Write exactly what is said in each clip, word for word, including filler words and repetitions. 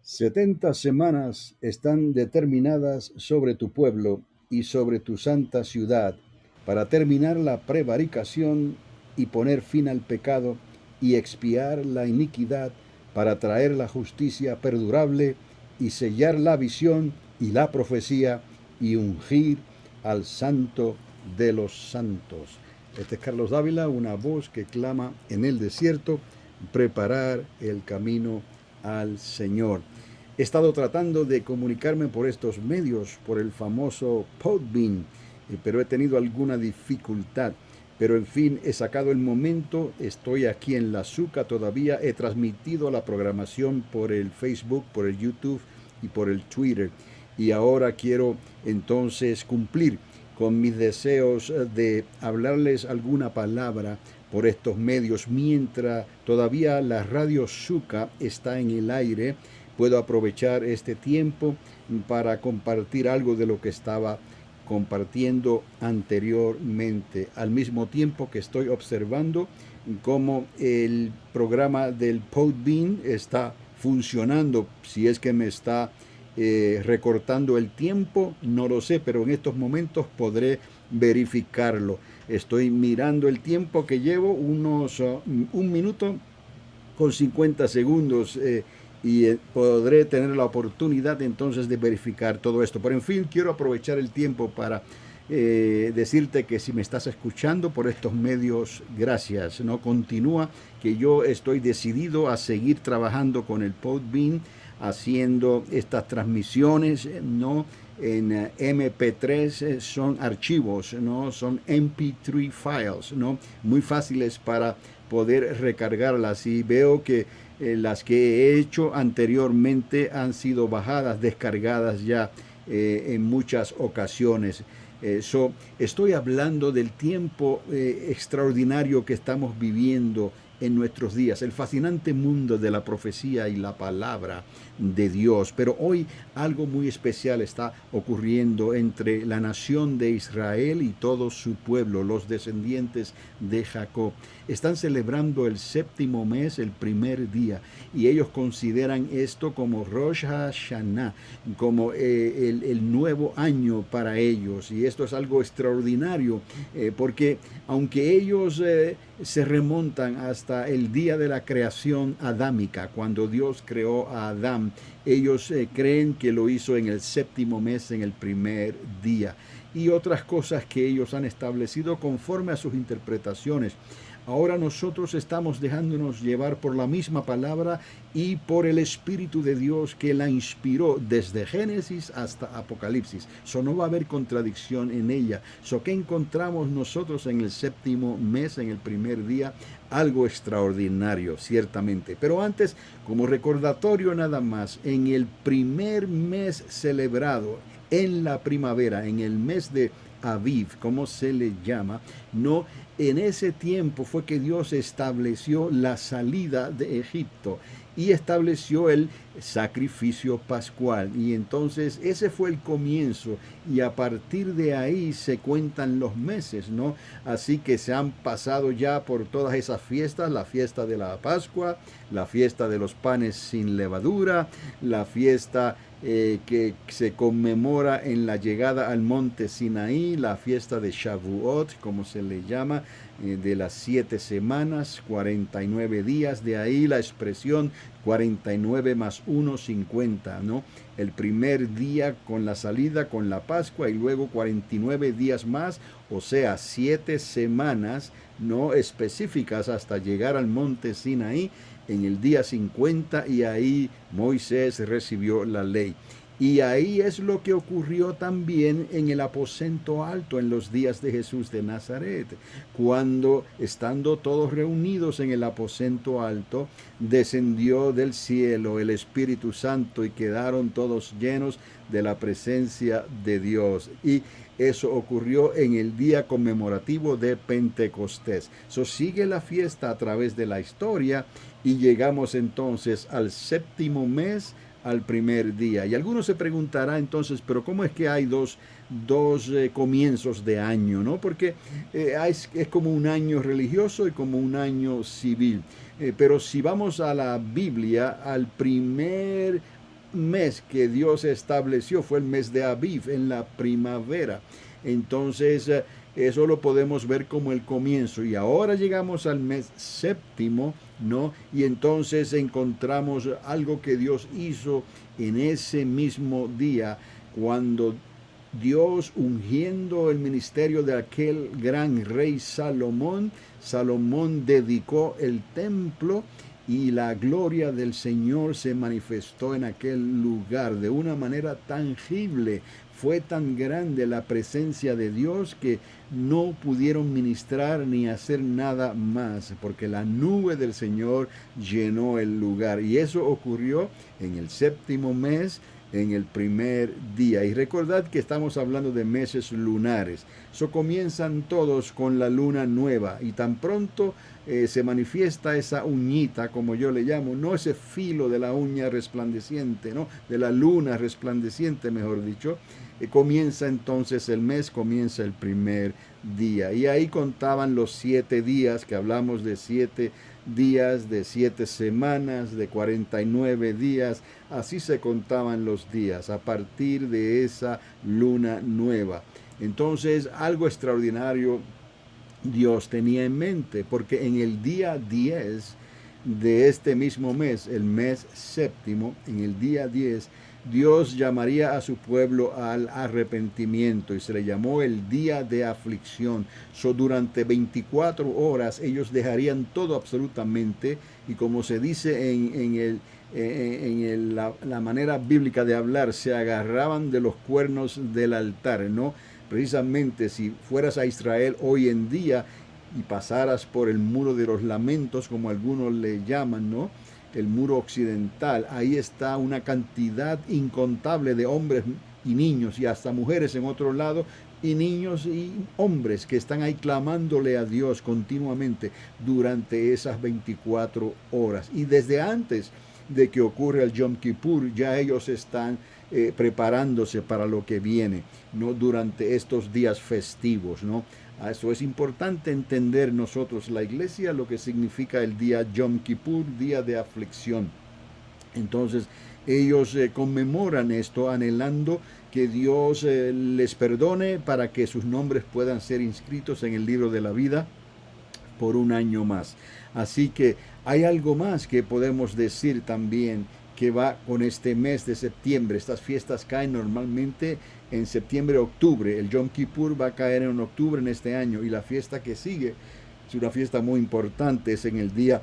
Setenta semanas están determinadas sobre tu pueblo y sobre tu santa ciudad para terminar la prevaricación y poner fin al pecado y expiar la iniquidad para traer la justicia perdurable y sellar la visión y la profecía y ungir al santo de los santos. Este es Carlos Dávila, una voz que clama en el desierto, preparar el camino al Señor. He estado tratando de comunicarme por estos medios, por el famoso Podbean, eh, pero he tenido alguna dificultad. Pero en fin, he sacado el momento, estoy aquí en la Zuca todavía, he transmitido la programación por el Facebook, por el YouTube y por el Twitter. Y ahora quiero entonces cumplir con mis deseos de hablarles alguna palabra por estos medios mientras todavía la radio Zuca está en el aire. Puedo aprovechar este tiempo para compartir algo de lo que estaba compartiendo anteriormente, al mismo tiempo que estoy observando cómo el programa del Podbean está funcionando. Si es que me está eh, recortando el tiempo, no lo sé, pero en estos momentos podré verificarlo. Estoy mirando el tiempo que llevo, unos uh, un minuto con cincuenta segundos. Eh, y eh, podré tener la oportunidad entonces de verificar todo esto. Pero en fin, quiero aprovechar el tiempo para eh, decirte que si me estás escuchando por estos medios, gracias. No continúa, que yo estoy decidido a seguir trabajando con el Podbean, haciendo estas transmisiones, no en uh, M P tres, eh, son archivos, no son M P tres files, no muy fáciles para poder recargarlas. Y veo que eh, las que he hecho anteriormente han sido bajadas, descargadas ya eh, en muchas ocasiones. Eh, so, estoy hablando del tiempo eh, extraordinario que estamos viviendo en nuestros días, el fascinante mundo de la profecía y la palabra de Dios. Pero hoy algo muy especial está ocurriendo entre la nación de Israel y todo su pueblo, los descendientes de Jacob. Están celebrando el séptimo mes, el primer día, y ellos consideran esto como Rosh Hashanah, como eh, el, el nuevo año para ellos. Y esto es algo extraordinario, eh, porque aunque ellos eh, se remontan hasta el día de la creación adámica, cuando Dios creó a Adán, ellos eh, creen que lo hizo en el séptimo mes, en el primer día, y otras cosas que ellos han establecido conforme a sus interpretaciones. Ahora nosotros estamos dejándonos llevar por la misma palabra y por el Espíritu de Dios que la inspiró desde Génesis hasta Apocalipsis. So no va a haber contradicción en ella. So, ¿qué encontramos nosotros en el séptimo mes, en el primer día? Algo extraordinario, ciertamente. Pero antes, como recordatorio nada más, en el primer mes celebrado, en la primavera, en el mes de Aviv, como se le llama, no, en ese tiempo fue que Dios estableció la salida de Egipto y estableció el sacrificio pascual. Y entonces ese fue el comienzo, y a partir de ahí se cuentan los meses, ¿no? Así que se han pasado ya por todas esas fiestas: la fiesta de la Pascua, la fiesta de los panes sin levadura, la fiesta Eh, que se conmemora en la llegada al monte Sinaí, la fiesta de Shavuot, como se le llama, eh, de las siete semanas, cuarenta y nueve días, de ahí la expresión cuarenta y nueve más uno, cincuenta, ¿no? El primer día con la salida, con la Pascua, y luego cuarenta y nueve días más, o sea, siete semanas no específicas hasta llegar al monte Sinaí en el día cincuenta, y ahí Moisés recibió la ley. Y ahí es lo que ocurrió también en el aposento alto en los días de Jesús de Nazaret, cuando, estando todos reunidos en el aposento alto, descendió del cielo el Espíritu Santo y quedaron todos llenos de la presencia de Dios. Y eso ocurrió en el día conmemorativo de Pentecostés. So, sigue la fiesta a través de la historia, y llegamos entonces al séptimo mes, al primer día. Y algunos se preguntarán entonces, pero ¿cómo es que hay dos, dos eh, comienzos de año, ¿no? Porque eh, es, es como un año religioso y como un año civil. Eh, pero si vamos a la Biblia, al primer mes que Dios estableció fue el mes de Aviv, en la primavera. Entonces, eh, eso lo podemos ver como el comienzo. Y ahora llegamos al mes séptimo, ¿no? Y entonces encontramos algo que Dios hizo en ese mismo día, cuando Dios, ungiendo el ministerio de aquel gran rey Salomón, Salomón dedicó el templo, y la gloria del Señor se manifestó en aquel lugar de una manera tangible. Fue tan grande la presencia de Dios que no pudieron ministrar ni hacer nada más, porque la nube del Señor llenó el lugar. Y eso ocurrió en el séptimo mes, en el primer día. Y recordad que estamos hablando de meses lunares. So comienzan todos con la luna nueva, y tan pronto eh, se manifiesta esa uñita, como yo le llamo, no ese filo de la uña resplandeciente, no, de la luna resplandeciente, mejor dicho, eh, comienza entonces el mes, comienza el primer día. Y ahí contaban los siete días, que hablamos de siete días, de siete semanas, de cuarenta y nueve días. Así se contaban los días a partir de esa luna nueva. Entonces, algo extraordinario Dios tenía en mente, porque en el día diez de este mismo mes, el mes séptimo, en el día diez, Dios llamaría a su pueblo al arrepentimiento, y se le llamó el día de aflicción. So, durante veinticuatro horas ellos dejarían todo absolutamente, y como se dice en, en, el, en, en el, la, la manera bíblica de hablar, se agarraban de los cuernos del altar, ¿no? Precisamente, si fueras a Israel hoy en día y pasaras por el muro de los lamentos, como algunos le llaman, ¿no?, el muro occidental, ahí está una cantidad incontable de hombres y niños, y hasta mujeres en otro lado, y niños y hombres que están ahí clamándole a Dios continuamente durante esas veinticuatro horas. Y desde antes de que ocurra el Yom Kippur, ya ellos están eh, preparándose para lo que viene, ¿no?, durante estos días festivos, ¿no? Eso es importante entender nosotros, la iglesia, lo que significa el día Yom Kippur, día de aflicción. Entonces, ellos eh, conmemoran esto anhelando que Dios eh, les perdone para que sus nombres puedan ser inscritos en el libro de la vida por un año más. Así que hay algo más que podemos decir también que va con este mes de septiembre. Estas fiestas caen normalmente en septiembre, octubre. El Yom Kippur va a caer en octubre en este año, y la fiesta que sigue es una fiesta muy importante, es en el día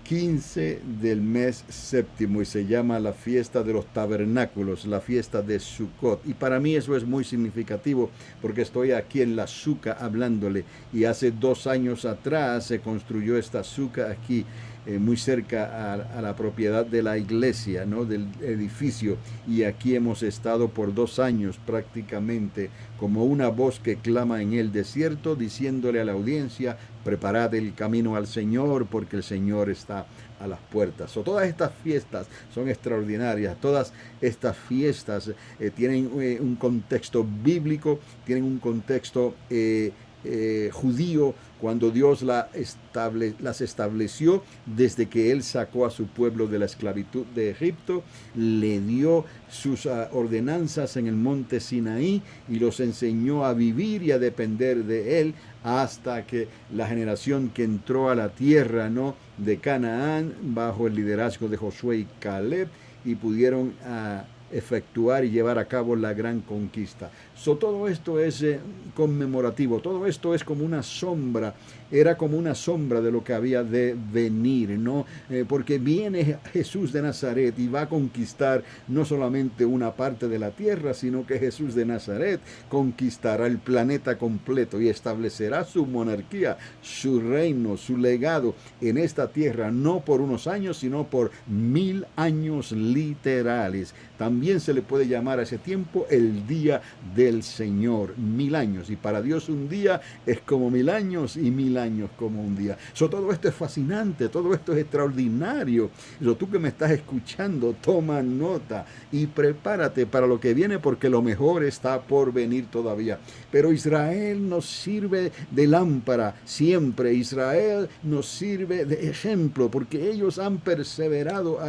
quince del mes séptimo, y se llama la fiesta de los tabernáculos, la fiesta de Sukkot. Y para mí eso es muy significativo, porque estoy aquí en la suca hablándole, y hace dos años atrás se construyó esta suca aquí, eh, muy cerca a, a la propiedad de la iglesia, ¿no?, del edificio, y aquí hemos estado por dos años prácticamente como una voz que clama en el desierto, diciéndole a la audiencia: preparad el camino al Señor, porque el Señor está a las puertas. So, todas estas fiestas son extraordinarias. Todas estas fiestas eh, tienen eh, un contexto bíblico, tienen un contexto eh, eh, judío, cuando Dios la estable, las estableció desde que Él sacó a su pueblo de la esclavitud de Egipto, le dio sus uh, ordenanzas en el monte Sinaí y los enseñó a vivir y a depender de Él, hasta que la generación que entró a la tierra, ¿no?, de Canaán bajo el liderazgo de Josué y Caleb, y pudieron uh, efectuar y llevar a cabo la gran conquista. So, todo esto es eh, conmemorativo, todo esto es como una sombra, era como una sombra de lo que había de venir, ¿no? Eh, porque viene Jesús de Nazaret y va a conquistar no solamente una parte de la tierra, sino que Jesús de Nazaret conquistará el planeta completo y establecerá su monarquía, su reino, su legado en esta tierra, no por unos años, sino por mil años literales. También se le puede llamar a ese tiempo el día del Señor, mil años. Y para Dios un día es como mil años, y mil años como un día. So, todo esto es fascinante, todo esto es extraordinario. So, tú que me estás escuchando, toma nota y prepárate para lo que viene, porque lo mejor está por venir todavía. Pero Israel nos sirve de lámpara siempre. Israel nos sirve de ejemplo, porque ellos han perseverado ahí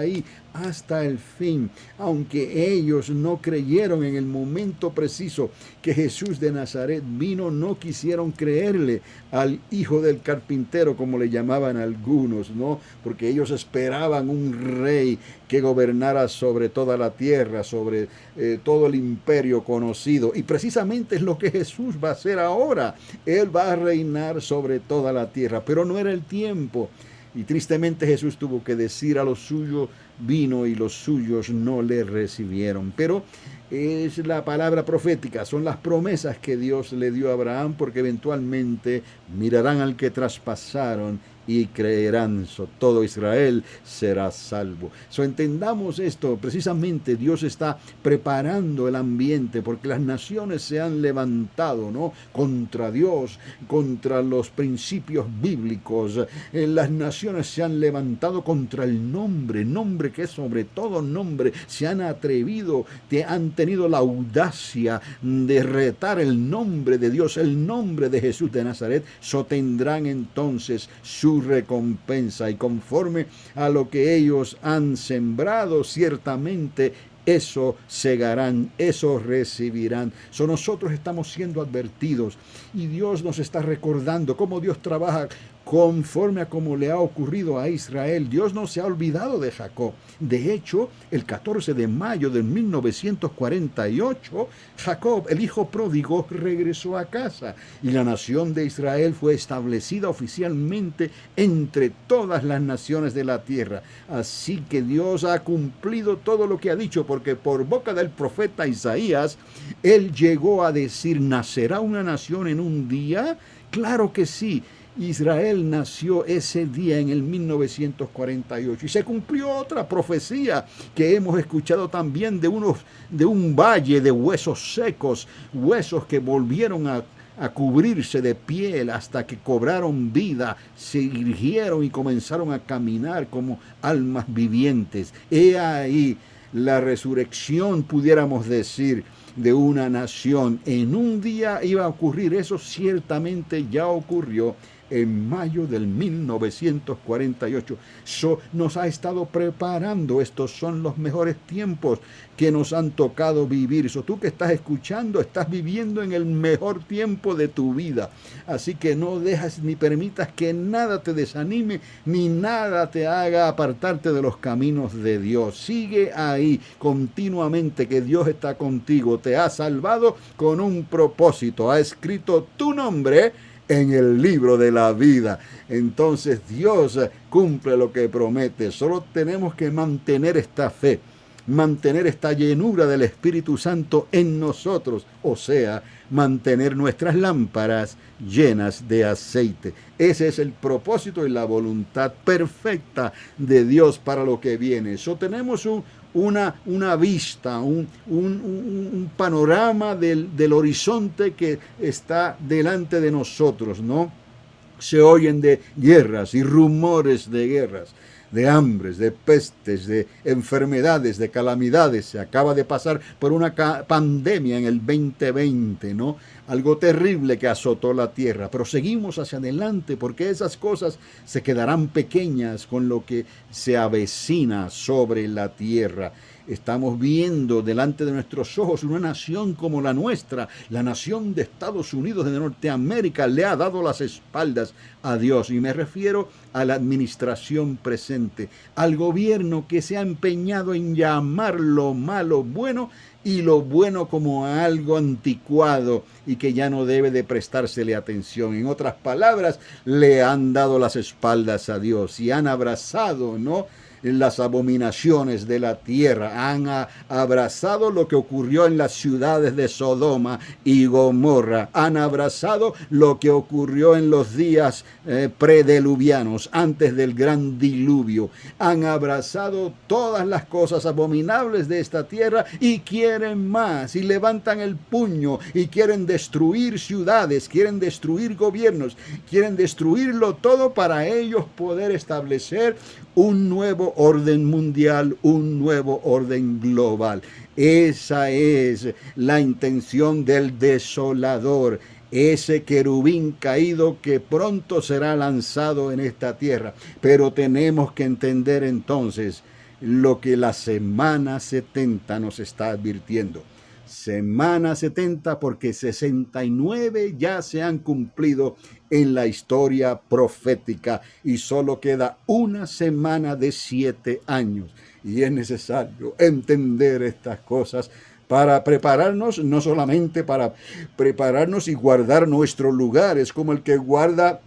hasta el fin, aunque ellos no creyeron en el momento preciso que Jesús de Nazaret vino, no quisieron creerle al hijo del carpintero, como le llamaban algunos, ¿no? Porque ellos esperaban un rey que gobernara sobre toda la tierra, sobre eh, todo el imperio conocido, y precisamente es lo que Jesús va a hacer ahora. Él va a reinar sobre toda la tierra, pero no era el tiempo. Y tristemente Jesús tuvo que decir: a los suyos vino y los suyos no le recibieron. Pero es la palabra profética, son las promesas que Dios le dio a Abraham, porque eventualmente mirarán al que traspasaron y creerán. So, todo Israel será salvo. So, entendamos esto. Precisamente Dios está preparando el ambiente, porque las naciones se han levantado, ¿no?, contra Dios, contra los principios bíblicos. Eh, las naciones se han levantado contra el nombre, nombre que es sobre todo nombre. Se han atrevido, te han tenido la audacia de retar el nombre de Dios, el nombre de Jesús de Nazaret. So, tendrán entonces su recompensa, y conforme a lo que ellos han sembrado, ciertamente eso segarán, eso recibirán. So, nosotros estamos siendo advertidos, y Dios nos está recordando cómo Dios trabaja conforme a como le ha ocurrido a Israel. Dios no se ha olvidado de Jacob. De hecho, el catorce de mayo de mil novecientos cuarenta y ocho, Jacob, el hijo pródigo, regresó a casa, y la nación de Israel fue establecida oficialmente entre todas las naciones de la tierra. Así que Dios ha cumplido todo lo que ha dicho, porque por boca del profeta Isaías, él llegó a decir: ¿nacerá una nación en un día? Claro que sí. Israel nació ese día en el mil novecientos cuarenta y ocho, y se cumplió otra profecía que hemos escuchado también, de, unos, de un valle de huesos secos, huesos que volvieron a, a cubrirse de piel hasta que cobraron vida, se irgieron y comenzaron a caminar como almas vivientes. He ahí la resurrección, pudiéramos decir, de una nación. En un día iba a ocurrir eso, ciertamente ya ocurrió en mayo del mil novecientos cuarenta y ocho. So, nos ha estado preparando. Estos son los mejores tiempos que nos han tocado vivir. So, tú que estás escuchando, estás viviendo en el mejor tiempo de tu vida. Así que no dejas ni permitas que nada te desanime, ni nada te haga apartarte de los caminos de Dios. Sigue ahí continuamente, que Dios está contigo. Te ha salvado con un propósito. Ha escrito tu nombre en el libro de la vida. Entonces Dios cumple lo que promete. Solo tenemos que mantener esta fe, mantener esta llenura del Espíritu Santo en nosotros, o sea, mantener nuestras lámparas llenas de aceite. Ese es el propósito y la voluntad perfecta de Dios para lo que viene. So, tenemos un Una, una vista, un, un, un, un panorama del, del horizonte que está delante de nosotros, ¿no? Se oyen de guerras y rumores de guerras, de hambres, de pestes, de enfermedades, de calamidades. Se acaba de pasar por una pandemia en el veinte veinte, ¿no? Algo terrible que azotó la tierra, pero seguimos hacia adelante, porque esas cosas se quedarán pequeñas con lo que se avecina sobre la tierra. Estamos viendo delante de nuestros ojos una nación como la nuestra. La nación de Estados Unidos de Norteamérica le ha dado las espaldas a Dios, y me refiero a la administración presente, al gobierno que se ha empeñado en llamar lo malo bueno y lo bueno como algo anticuado y que ya no debe de prestársele atención. En otras palabras, le han dado las espaldas a Dios y han abrazado, ¿no?, las abominaciones de la tierra. Han a, abrazado lo que ocurrió en las ciudades de Sodoma y Gomorra. Han abrazado lo que ocurrió en los días eh, prediluvianos, antes del gran diluvio. Han abrazado todas las cosas abominables de esta tierra y quieren más, y levantan el puño y quieren destruir ciudades, quieren destruir gobiernos, quieren destruirlo todo para ellos poder establecer un nuevo orden mundial, un nuevo orden global. Esa es la intención del desolador, ese querubín caído que pronto será lanzado en esta tierra. Pero tenemos que entender entonces lo que la semana setenta nos está advirtiendo. Semana setenta porque sesenta y nueve ya se han cumplido en la historia profética y solo queda una semana de siete años. Y es necesario entender estas cosas para prepararnos, no solamente para prepararnos y guardar nuestro lugar, es como el que guarda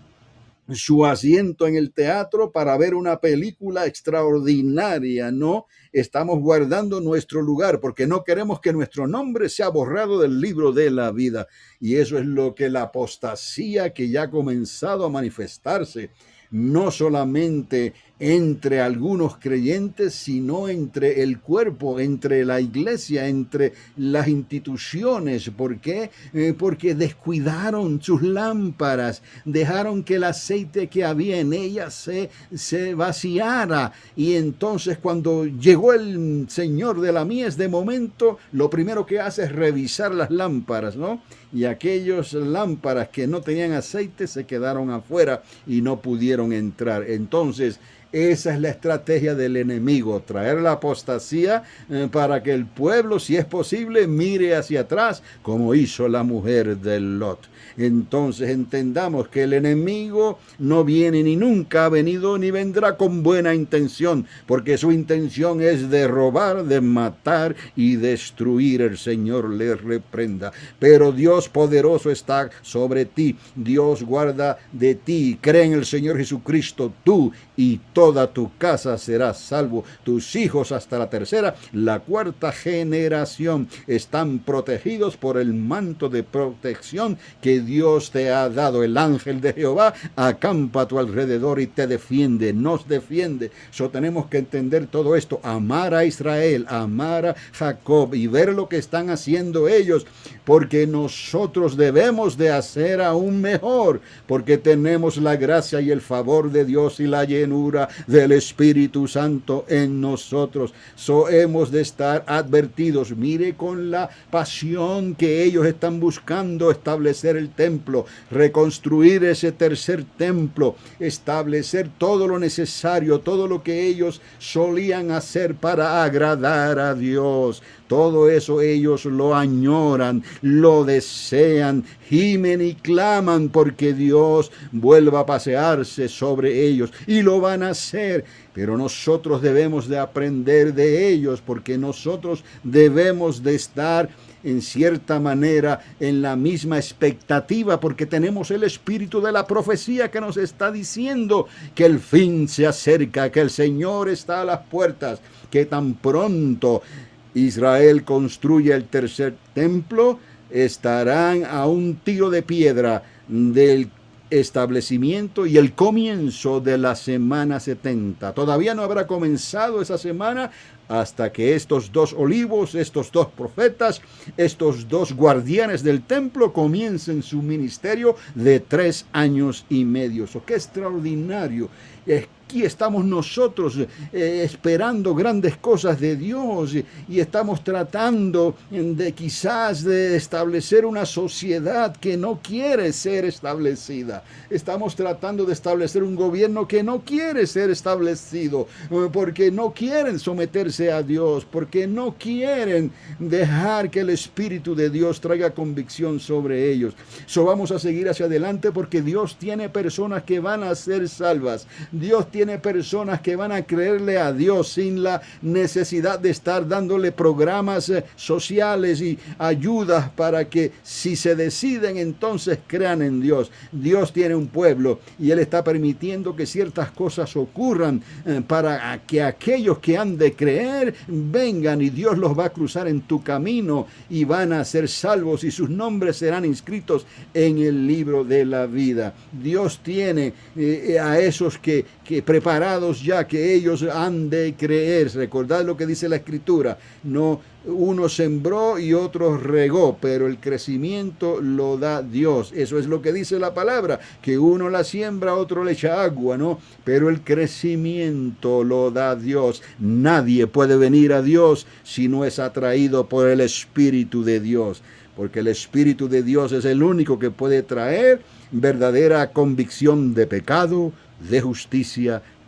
su asiento en el teatro para ver una película extraordinaria, ¿no? Estamos guardando nuestro lugar porque no queremos que nuestro nombre sea borrado del libro de la vida. Y eso es lo que la apostasía que ya ha comenzado a manifestarse, no solamente entre algunos creyentes, sino entre el cuerpo, entre la iglesia, entre las instituciones. ¿Por qué? Eh, porque descuidaron sus lámparas, dejaron que el aceite que había en ellas se, se vaciara. Y entonces cuando llegó el Señor de la mies, de momento, lo primero que hace es revisar las lámparas, ¿no? Y aquellos lámparas que no tenían aceite se quedaron afuera y no pudieron entrar. Entonces, esa es la estrategia del enemigo, traer la apostasía eh, para que el pueblo, si es posible, mire hacia atrás, como hizo la mujer de Lot. Entonces entendamos que el enemigo no viene ni nunca ha venido ni vendrá con buena intención, porque su intención es de robar, de matar y destruir. El Señor le reprenda. Pero Dios poderoso está sobre ti. Dios guarda de ti. Cree en el Señor Jesucristo, tú y toda tu casa será salvo. Tus hijos hasta la tercera, la cuarta generación están protegidos por el manto de protección que Dios te ha dado. El ángel de Jehová acampa a tu alrededor y te defiende, nos defiende. So tenemos que entender todo esto, amar a Israel, amar a Jacob y ver lo que están haciendo ellos, porque nosotros debemos de hacer aún mejor, porque tenemos la gracia y el favor de Dios y la llenura del Espíritu Santo en nosotros. So hemos de estar advertidos. Mire con la pasión que ellos están buscando establecer el templo, reconstruir ese tercer templo, establecer todo lo necesario, todo lo que ellos solían hacer para agradar a Dios. Todo eso ellos lo añoran, lo desean, gimen y claman porque Dios vuelva a pasearse sobre ellos y lo van a hacer. Pero nosotros debemos de aprender de ellos porque nosotros debemos de estar en cierta manera en la misma expectativa porque tenemos el espíritu de la profecía que nos está diciendo que el fin se acerca, que el Señor está a las puertas, que tan pronto Israel construye el tercer templo, estarán a un tiro de piedra del establecimiento y el comienzo de la semana setenta. Todavía no habrá comenzado esa semana hasta que estos dos olivos, estos dos profetas, estos dos guardianes del templo comiencen su ministerio de tres años y medio. ¡Oh, qué extraordinario! Aquí estamos nosotros eh, esperando grandes cosas de Dios y, y estamos tratando de quizás de establecer una sociedad que no quiere ser establecida. Estamos tratando de establecer un gobierno que no quiere ser establecido eh, porque no quieren someterse a Dios, porque no quieren dejar que el Espíritu de Dios traiga convicción sobre ellos. So vamos a seguir hacia adelante porque Dios tiene personas que van a ser salvas. Dios tiene personas que van a creerle a Dios sin la necesidad de estar dándole programas eh, sociales y ayudas para que si se deciden entonces crean en Dios. Dios tiene un pueblo y Él está permitiendo que ciertas cosas ocurran eh, para que aquellos que han de creer vengan y Dios los va a cruzar en tu camino y van a ser salvos y sus nombres serán inscritos en el libro de la vida. Dios tiene eh, a esos que, que preparados ya, que ellos han de creer. Recordad lo que dice la Escritura, no uno sembró y otro regó, pero el crecimiento lo da Dios. Eso es lo que dice la palabra, que uno la siembra, otro le echa agua, ¿no? Pero el crecimiento lo da Dios. Nadie puede venir a Dios si no es atraído por el Espíritu de Dios, porque el Espíritu de Dios es el único que puede traer verdadera convicción de pecado, de justicia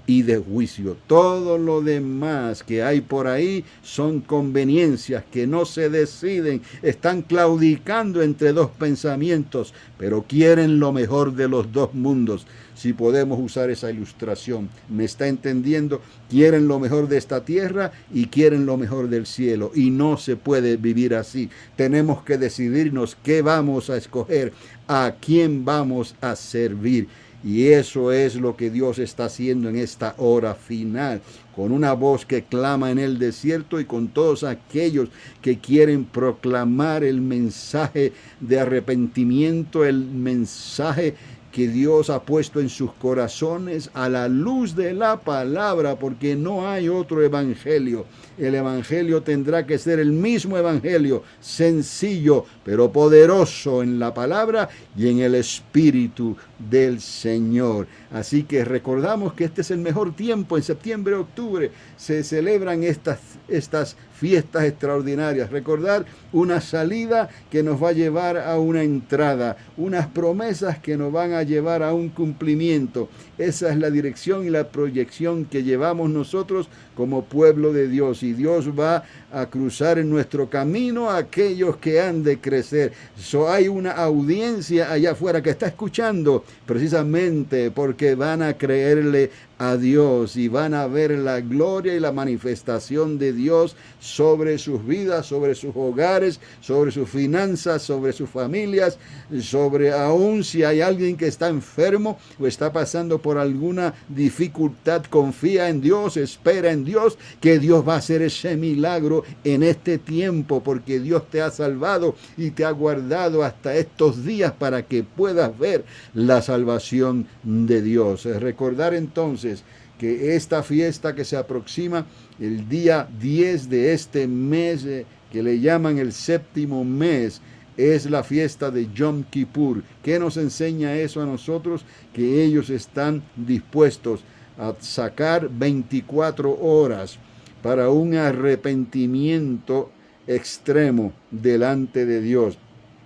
y de juicio. Todo lo demás que hay por ahí son conveniencias que no se deciden, están claudicando entre dos pensamientos, pero quieren lo mejor de los dos mundos. Si podemos usar esa ilustración, ¿me está entendiendo? Quieren lo mejor de esta tierra y quieren lo mejor del cielo, y no se puede vivir así. Tenemos que decidirnos qué vamos a escoger, a quién vamos a servir. Y eso es lo que Dios está haciendo en esta hora final, con una voz que clama en el desierto y con todos aquellos que quieren proclamar el mensaje de arrepentimiento, el mensaje que Dios ha puesto en sus corazones a la luz de la palabra, porque no hay otro evangelio. El evangelio tendrá que ser el mismo evangelio, sencillo, pero poderoso en la palabra y en el Espíritu del Señor. Así que recordamos que este es el mejor tiempo. En septiembre, octubre se celebran estas, estas fiestas extraordinarias. Recordar una salida que nos va a llevar a una entrada, unas promesas que nos van a llevar a un cumplimiento. Esa es la dirección y la proyección que llevamos nosotros como pueblo de Dios, y Dios va a cruzar en nuestro camino a aquellos que han de crecer. So, hay una audiencia allá afuera que está escuchando precisamente porque van a creerle a Dios y van a ver la gloria y la manifestación de Dios sobre sus vidas, sobre sus hogares, sobre sus finanzas, sobre sus familias, sobre aún si hay alguien que está enfermo o está pasando por alguna dificultad. Confía en Dios, espera en Dios, que Dios va a hacer ese milagro en este tiempo, porque Dios te ha salvado y te ha guardado hasta estos días para que puedas ver la salvación de Dios. Recordar entonces que esta fiesta que se aproxima el día diez de este mes, eh, que le llaman el séptimo mes, es la fiesta de Yom Kippur. ¿Qué nos enseña eso a nosotros? Que ellos están dispuestos a sacar veinticuatro horas para un arrepentimiento extremo delante de Dios.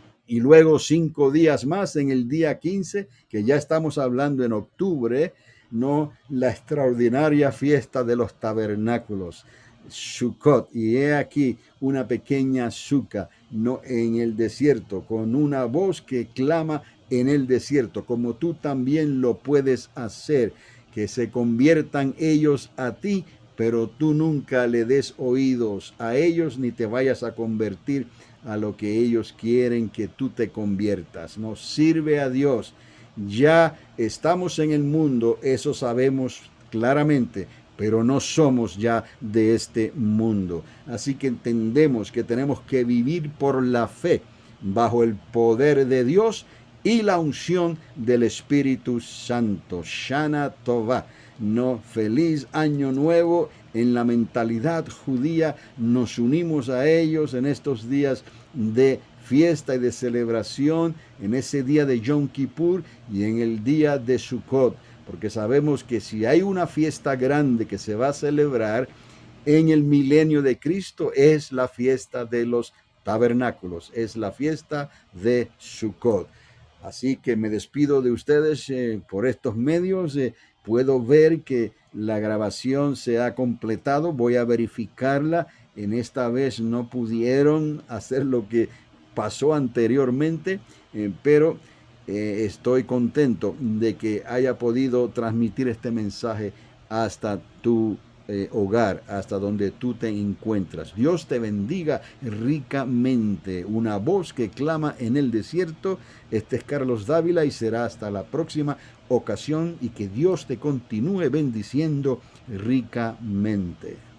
Y luego cinco días más, en el día quince, que ya estamos hablando en octubre, no, la extraordinaria fiesta de los tabernáculos, Sukkot. Y he aquí una pequeña suca, no, en el desierto, con una voz que clama en el desierto, como tú también lo puedes hacer, que se conviertan ellos a ti, pero tú nunca le des oídos a ellos ni te vayas a convertir a lo que ellos quieren que tú te conviertas. No sirve a Dios. Ya estamos en el mundo, eso sabemos claramente, pero no somos ya de este mundo. Así que entendemos que tenemos que vivir por la fe, bajo el poder de Dios y la unción del Espíritu Santo. Shana Tová. No, feliz año nuevo. En la mentalidad judía nos unimos a ellos en estos días de fiesta y de celebración, en ese día de Yom Kippur y en el día de Sukkot, porque sabemos que si hay una fiesta grande que se va a celebrar en el milenio de Cristo, es la fiesta de los tabernáculos, es la fiesta de Sukkot. Así que me despido de ustedes eh, por estos medios. Eh, puedo ver que la grabación se ha completado. Voy a verificarla. En esta vez no pudieron hacer lo que pasó anteriormente, eh, pero eh, estoy contento de que haya podido transmitir este mensaje hasta tu Eh, hogar, hasta donde tú te encuentras. Dios te bendiga ricamente. Una voz que clama en el desierto. Este es Carlos Dávila y será hasta la próxima ocasión, y que Dios te continúe bendiciendo ricamente.